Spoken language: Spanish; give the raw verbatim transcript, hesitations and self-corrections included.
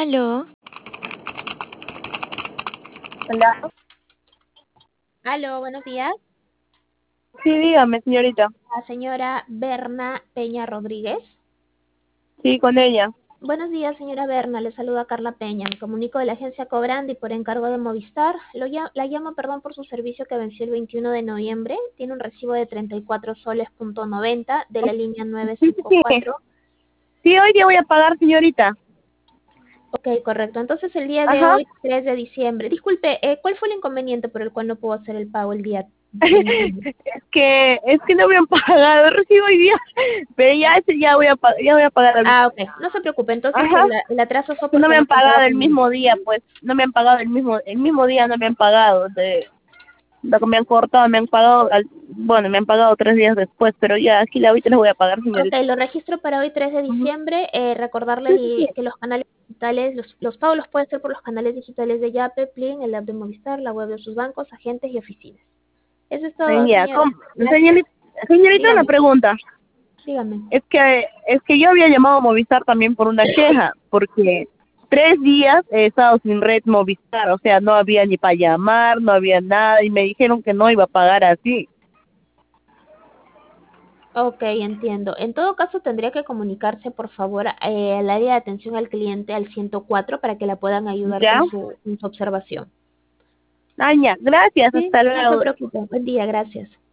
Aló, Hola. Aló, buenos días. Sí, dígame, señorita. La señora Berna Peña Rodríguez. Sí, con ella. Buenos días, señora Berna. Le saluda Carla Peña. Me comunico de la agencia Cobrandi por encargo de Movistar. Lo lla- la llamo, perdón, por su servicio que venció el veintiuno de noviembre. Tiene un recibo de treinta y cuatro soles punto noventa de la línea Sí, sí, sí. novecientos cincuenta y cuatro. Sí, hoy día voy a pagar, señorita. Ok, correcto. Entonces, el día de Ajá. hoy, tres de diciembre. Disculpe, eh, ¿cuál fue el inconveniente por el cual no pudo hacer el pago el día veintiuno? Es que, es que no me han pagado, recibo hoy día. Pero ya, ese ya voy a pagar, ya voy a pagar ahorita. Ah, ok. No se preocupe. Entonces, Ajá. el, el atraso fue No porque me no han contaba pagado el con el... mismo día, pues. No me han pagado el mismo, el mismo día no me han pagado. De, lo que me han cortado, me han pagado, al, bueno, me han pagado tres días después, pero ya, aquí la ahorita les voy a pagar, Ok, señorita. lo registro para hoy tres de Ujú. diciembre. Eh, recordarle Sí, sí, sí. el- que los canales digitales, los, los pagos los puede hacer por los canales digitales de Yape, Plin, el app de Movistar, la web de sus bancos, agentes y oficinas. Eso es todo, Ya, señora. ¿cómo? Gracias. Señorita, señorita, una Dígame, pregunta. dígame. Es que, es que yo había llamado a Movistar también por una queja, porque tres días he estado sin red Movistar, o sea, no había ni para llamar, no había nada, y me dijeron que no iba a pagar así. Ok, entiendo. En todo caso, tendría que comunicarse, por favor, eh, al área de atención al cliente al ciento cuatro para que la puedan ayudar ¿Ya? con su, con su observación. Aña, gracias, Sí, hasta no se luego. preocupe. Buen día, gracias.